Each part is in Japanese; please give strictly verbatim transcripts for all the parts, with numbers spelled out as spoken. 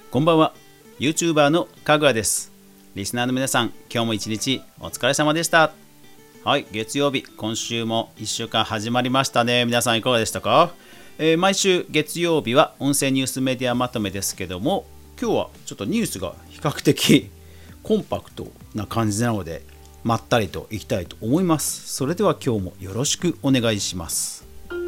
こんばんは。 YouTuber のかぐわです。リスナーの皆さん、今日も一日お疲れ様でした。はい、月曜日、今週もいっしゅうかん始まりましたね。皆さんいかがでしたか？えー、毎週月曜日は音声ニュースメディアまとめですけども、今日はちょっとニュースが比較的コンパクトな感じなので、まったりといきたいと思います。それでは今日もよろしくお願いします。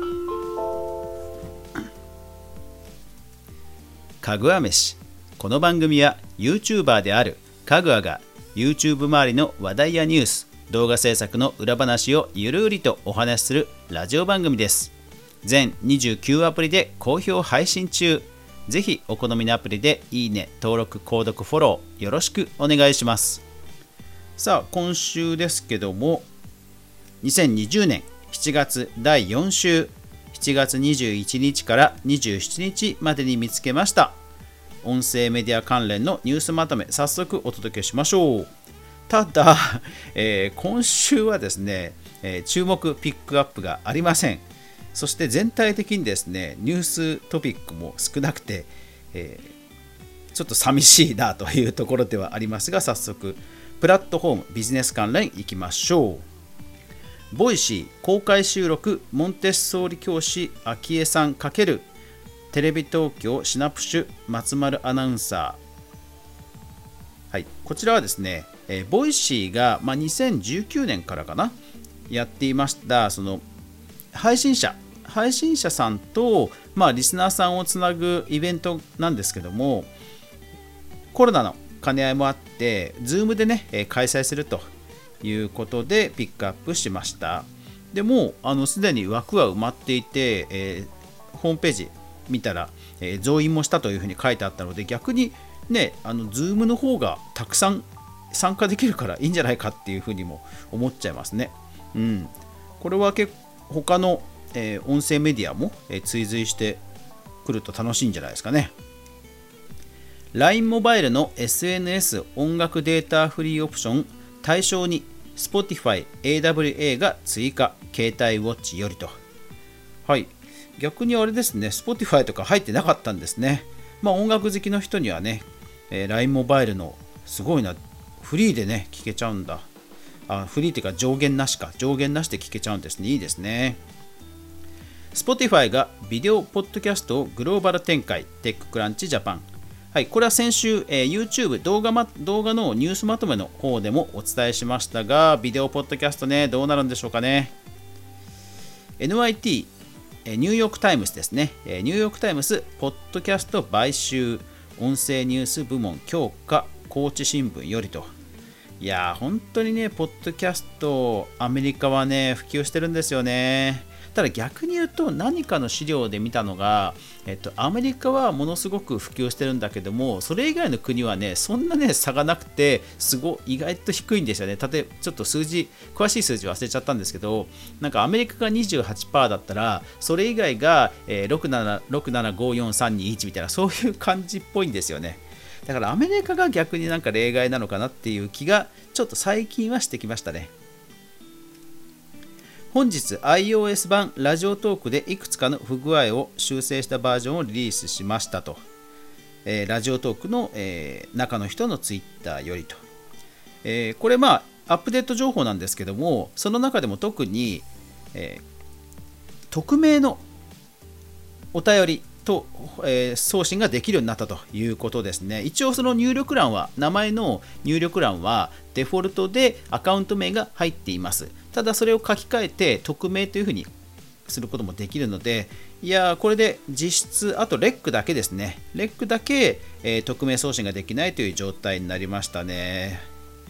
かぐわ飯。この番組は YouTuber であるかぐわが YouTube 周りの話題やニュース、動画制作の裏話をゆるりとお話しするラジオ番組です。全にじゅうきゅうアプリで好評配信中。ぜひお好みのアプリでいいね、登録、購読、フォローよろしくお願いします。さあ、今週ですけども、にせんにじゅうねんしちがつだいよん週、しちがつにじゅういちにちからにじゅうしちにちまでに見つけました音声メディア関連のニュースまとめ、早速お届けしましょう。ただ、えー、今週はですね、えー、注目ピックアップがありません。そして全体的にですね、ニューストピックも少なくて、えー、ちょっと寂しいなというところではありますが、早速プラットフォームビジネス関連いきましょう。ボイシー公開収録、モンテッソーリ教師昭恵さん×テレビ東京シナプシュ松丸アナウンサー。はい、こちらはですね、えー、ボイシーが、まあ、にせんじゅうきゅうねんからかなやっていましたその配信者配信者さんと、まあ、リスナーさんをつなぐイベントなんですけども、コロナの兼ね合いもあって Zoom でね、えー、開催するということでピックアップしました。でもあのすでに枠は埋まっていて、えー、ホームページ見たら、えー、増員もしたというふうに書いてあったので、逆にね、あの Zoom の方がたくさん参加できるからいいんじゃないかっていうふうにも思っちゃいますね。うん、これは結構他の、えー、音声メディアも、えー、追随してくると楽しいんじゃないですかね。ライン モバイルの エスエヌエス 音楽データフリーオプション対象に Spotify、エーダブリューエー が追加、携帯ウォッチよりと。はい、逆にあれですね、Spotify とか入ってなかったんですね。まあ音楽好きの人にはね、えー、ライン モバイルのすごいな、フリーでね、聴けちゃうんだ。あ、フリーっていうか上限なしか、上限なしで聴けちゃうんですね。いいですね。Spotify がビデオポッドキャストをグローバル展開、テッククランチジャパン。はい、これは先週、えー、YouTube 動画、ま、動画のニュースまとめの方でもお伝えしましたが、ビデオポッドキャストね、どうなるんでしょうかね。エヌワイティーニューヨークタイムズですね。ニューヨークタイムズ、ポッドキャスト買収、音声ニュース部門強化、高知新聞よりと。いやー、本当にね、ポッドキャスト、アメリカはね、普及してるんですよね。ただ逆に言うと、何かの資料で見たのが、えっと、アメリカはものすごく普及してるんだけども、それ以外の国はね、そんなね、差がなくて、すごい意外と低いんですよね。例えば、ちょっと数字、詳しい数字忘れちゃったんですけど、なんかアメリカが にじゅうはちパーセント だったら、それ以外が、えー、ろくなな、ろくなな、ご、よん、さん、に、いちみたいな、そういう感じっぽいんですよね。だからアメリカが逆になんか例外なのかなっていう気が、ちょっと最近はしてきましたね。本日 iOS 版ラジオトークでいくつかの不具合を修正したバージョンをリリースしましたと、えー、ラジオトークの、えー、中の人のツイッターよりと、えー、これまあアップデート情報なんですけども、その中でも特に、えー、匿名のお便りと、えー、送信ができるようになったということですね。一応その入力欄は、名前の入力欄はデフォルトでアカウント名が入っています。ただそれを書き換えて匿名というふうにすることもできるので、いやー、これで実質あとレックだけですね。レックだけ、えー、匿名送信ができないという状態になりましたね。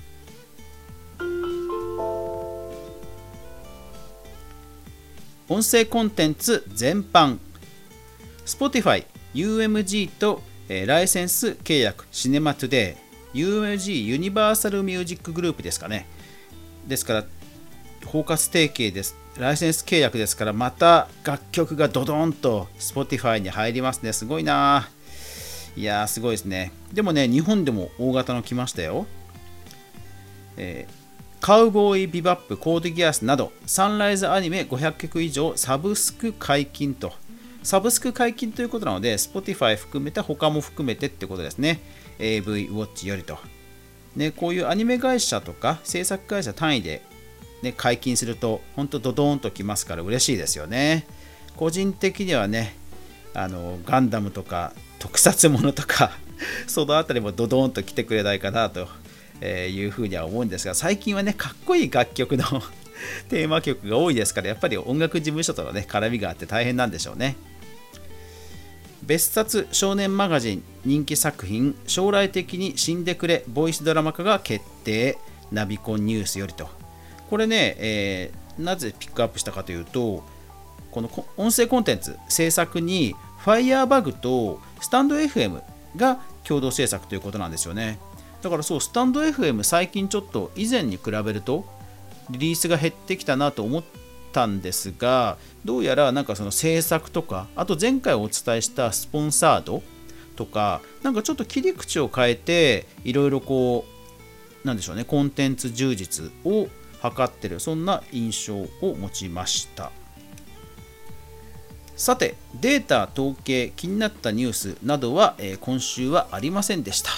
音声コンテンツ全般、Spotify、ユーエムジー と、えー、ライセンス契約、シネマトゥデイ、ユーエムジー ユニバーサルミュージックグループですかね。ですから、包括提携です。ライセンス契約ですから、また楽曲がドドーンと Spotify に入りますね。すごいな。いやー、すごいですね。でもね、日本でも大型の来ましたよ。えーカウボーイビバップ、コードギアスなどサンライズアニメごひゃっきょく以上サブスク解禁と。 サブスク解禁ということなので Spotify 含めて他も含めてってことですね。 エーブイ ウォッチよりと、ね、こういうアニメ会社とか制作会社単位で、ね、解禁すると本当ドドーンときますから嬉しいですよね。個人的にはね、あのガンダムとか特撮ものとかそのあたりもドドーンと来てくれないかなというふうには思うんですが、最近はねかっこいい楽曲のテーマ曲が多いですから、やっぱり音楽事務所とのね絡みがあって大変なんでしょうね。別冊少年マガジン人気作品将来的に死んでくれボイスドラマ化が決定、ナビコンニュースよりと。これね、えー、なぜピックアップしたかというと、この音声コンテンツ制作に Firebug とスタンド エフエム が共同制作ということなんですよね。だからそう、スタンド エフエム 最近ちょっと以前に比べるとリリースが減ってきたなと思ったんですが、どうやらなんかその制作とか、あと前回お伝えしたスポンサードとか、なんかちょっと切り口を変えていろいろこうなんでしょうね、コンテンツ充実を図ってる、そんな印象を持ちました。さて、データ統計気になったニュースなどは、えー、今週はありませんでした。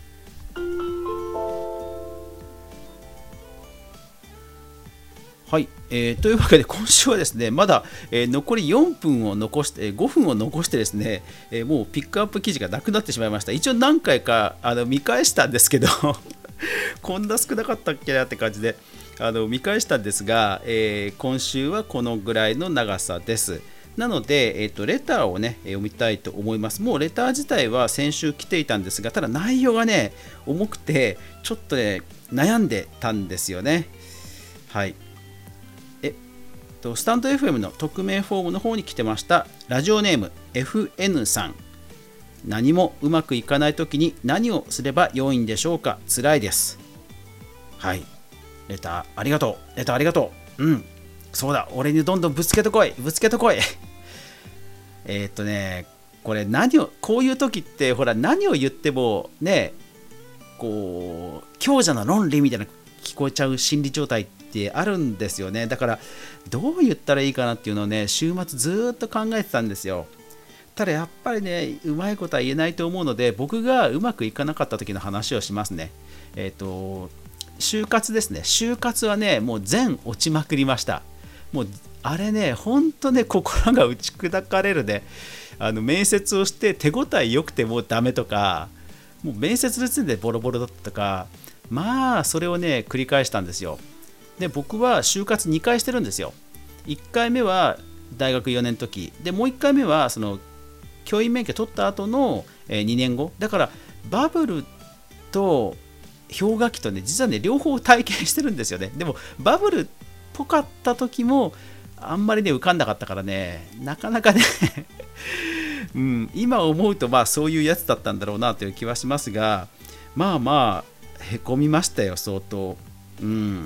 はい、えー、というわけで今週はですね、まだ、えー、残りよんぷんを残して、ごふんを残してですね、えー、もうピックアップ記事がなくなってしまいました。一応何回かあの見返したんですけどこんな少なかったっけなって感じであの見返したんですが、えー、今週はこのぐらいの長さです。なので、えーと、レターをね読みたいと思います。もうレター自体は先週来ていたんですが、ただ内容がね重くてちょっとね悩んでたんですよね。はい、スタンド エフエム の匿名フォームの方に来てました。ラジオネーム エフエヌ さん。何もうまくいかないときに何をすれば良いんでしょうか。辛いです。はい、レターありがとう。レターありがとう。うん、そうだ、俺にどんどんぶつけてこいぶつけてこいえーっとねこれ何をこういう時ってほら、何を言ってもね、こう強者の論理みたいな聞こえちゃう心理状態ってあるんですよね。だからどう言ったらいいかなっていうのをね、週末ずっと考えてたんですよ。ただやっぱりね、うまいことは言えないと思うので、僕がうまくいかなかった時の話をしますね。えっと就活ですね。就活はね、もう全落ちまくりました。もうあれね、ほんとね、心が打ち砕かれるね。あの面接をして手応え良くてもうダメとか、もう面接の時点でボロボロだったとか、まあそれをね繰り返したんですよ。で、僕は就活にかいしてるんですよ。いっかいめは大学よねんの時で、もういっかいめはその教員免許取った後のにねんごだから、バブルと氷河期とね、実はね両方体験してるんですよね。でもバブルっぽかった時もあんまりね受かんなかったからね、なかなかねうん、今思うとまあそういうやつだったんだろうなという気はしますが、まあまあへこみましたよ、相当。うん、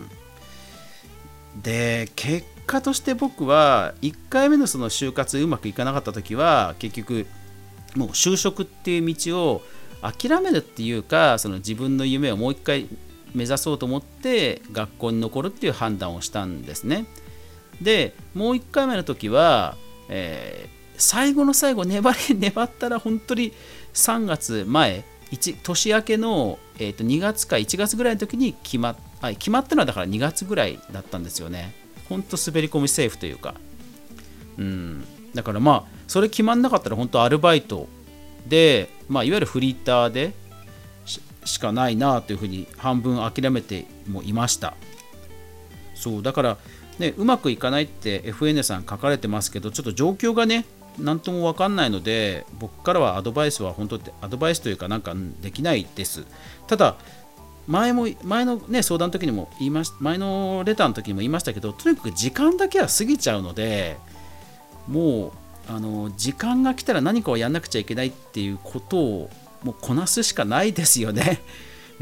で結果として僕はいっかいめのその就活うまくいかなかった時は、結局もう就職っていう道を諦めるっていうか、その自分の夢をもう一回目指そうと思って学校に残るっていう判断をしたんですね。でもういっかいめの時は、えー、最後の最後粘り粘ったら本当にさんがつまえ年明けの、えー、とにがつかいちがつぐらいの時に決まっあ決まったのはだからにがつぐらいだったんですよね。本当滑り込みセーフというか、うん、だからまあそれ決まんなかったら本当アルバイトで、まあ、いわゆるフリーターで し, しかないなというふうに半分諦めてもいました。そうだからね、うまくいかないって エフエヌ さん書かれてますけど、ちょっと状況がね何とも分かんないので、僕からはアドバイスは本当アドバイスというかなんかできないです。ただ前も前のね相談の時にも言いまし前のレターの時にも言いましたけど、とにかく時間だけは過ぎちゃうので、もうあの時間が来たら何かをやんなくちゃいけないっていうことをもうこなすしかないですよね。うん、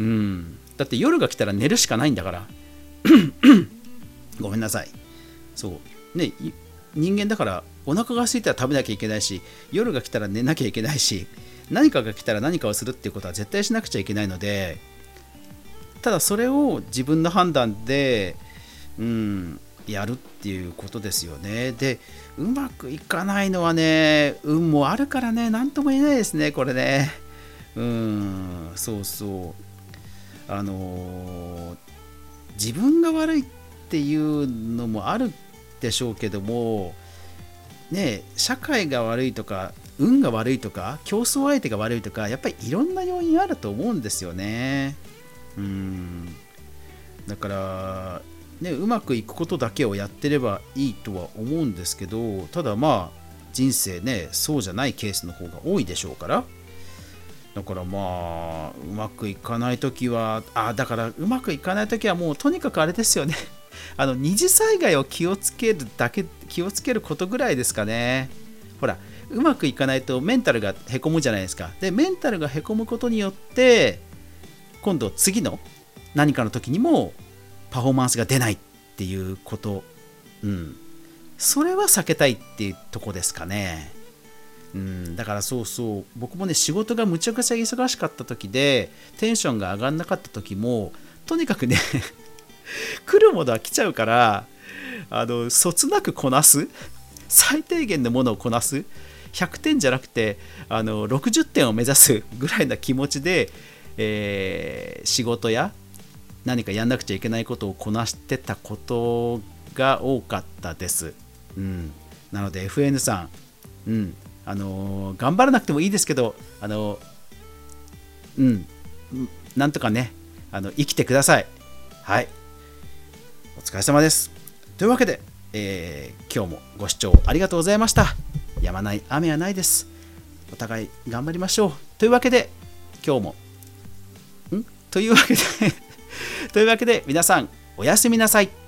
だって夜が来たら寝るしかないんだからごめんなさい。そうね、人間だからお腹が空いたら食べなきゃいけないし、夜が来たら寝なきゃいけないし、何かが来たら何かをするっていうことは絶対しなくちゃいけないので、ただそれを自分の判断で、うん、 やるっていうことですよね。で、うまくいかないのはね、運もあるからね、なんとも言えないですね、これね。うーん、そうそう。あのー自分が悪いっていうのもあるでしょうけども、ね、社会が悪いとか、運が悪いとか、競争相手が悪いとか、やっぱりいろんな要因あると思うんですよね。うーん。だから、ね、うまくいくことだけをやってればいいとは思うんですけど、ただまあ人生ね、そうじゃないケースの方が多いでしょうから、だからまあうまくいかないときは、あだからうまくいかないときはもうとにかくあれですよね。あの二次災害を気をつけるだけ、気をつけることぐらいですかね。ほら、うまくいかないとメンタルがへこむじゃないですか。で、メンタルがへこむことによって、今度次の何かの時にもパフォーマンスが出ないっていうこと、うん、それは避けたいっていうとこですかね。うん、だからそうそう、僕もね、仕事がむちゃくちゃ忙しかった時でテンションが上がんなかった時も、とにかくね来るものは来ちゃうから、あのそつなくこなす、最低限のものをこなす、ひゃくてんじゃなくてあのろくじゅってんを目指すぐらいな気持ちで、えー仕事や何かやんなくちゃいけないことをこなしてたことが多かったです。うん、なので エフエヌ さん、うんあのー頑張らなくてもいいですけど、あのーうん、なんとかね、あの生きてください。はい、お疲れ様です。というわけで、えー今日もご視聴ありがとうございました。やまない雨はないです。お互い頑張りましょう。というわけで、今日も、んというわけでというわけで皆さんおやすみなさい。